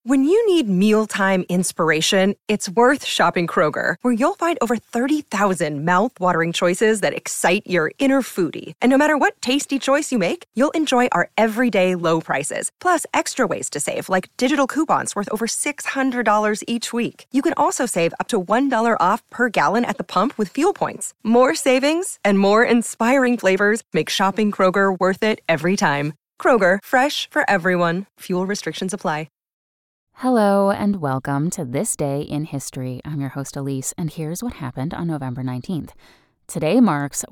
When you need mealtime inspiration, it's worth shopping Kroger, where you'll find over 30,000 mouth-watering choices that excite your inner foodie. And no matter what tasty choice you make, you'll enjoy our everyday low prices, plus extra ways to save, like digital coupons worth over $600 each week. You can also save up to $1 off per gallon at the pump with fuel points. More savings and more inspiring flavors make shopping Kroger worth it every time. Kroger, fresh for everyone. Fuel restrictions apply. Hello and welcome to This Day in History. I'm your host Elise, and here's what happened on November 19th. Today marks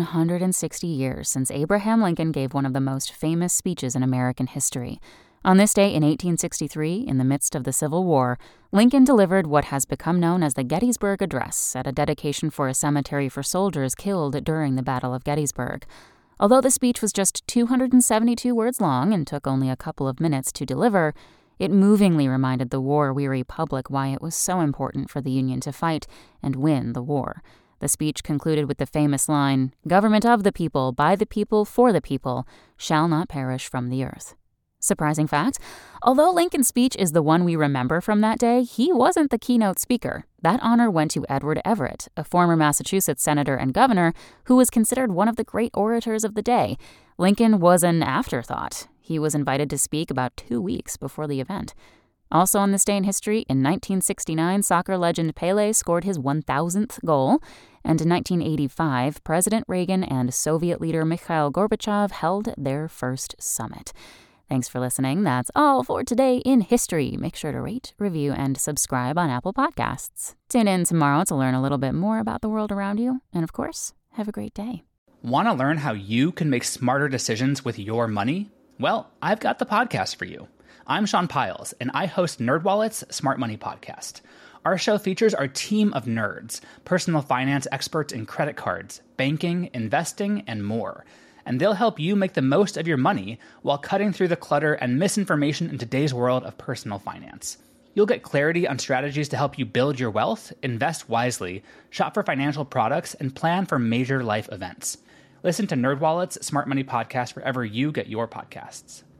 160 years since Abraham Lincoln gave one of the most famous speeches in American history. On this day in 1863, in the midst of the Civil War, Lincoln delivered what has become known as the Gettysburg Address at a dedication for a cemetery for soldiers killed during the Battle of Gettysburg. Although the speech was just 272 words long and took only a couple of minutes to deliver, it movingly reminded the war-weary public why it was so important for the Union to fight and win the war. The speech concluded with the famous line, "Government of the people, by the people, for the people, shall not perish from the earth." Surprising fact, although Lincoln's speech is the one we remember from that day, he wasn't the keynote speaker. That honor went to Edward Everett, a former Massachusetts senator and governor who was considered one of the great orators of the day. Lincoln was an afterthought. He was invited to speak about 2 weeks before the event. Also on this day in history, in 1969, soccer legend Pelé scored his 1,000th goal, and in 1985, President Reagan and Soviet leader Mikhail Gorbachev held their first summit. Thanks for listening. That's all for Today in History. Make sure to rate, review, and subscribe on Apple Podcasts. Tune in tomorrow to learn a little bit more about the world around you, and of course, have a great day. Want to learn how you can make smarter decisions with your money? Well, I've got the podcast for you. I'm Sean Piles, and I host NerdWallet's Smart Money Podcast. Our show features our team of nerds, personal finance experts in credit cards, banking, investing, and more. And they'll help you make the most of your money while cutting through the clutter and misinformation in today's world of personal finance. You'll get clarity on strategies to help you build your wealth, invest wisely, shop for financial products, and plan for major life events. Listen to NerdWallet's Smart Money Podcast wherever you get your podcasts.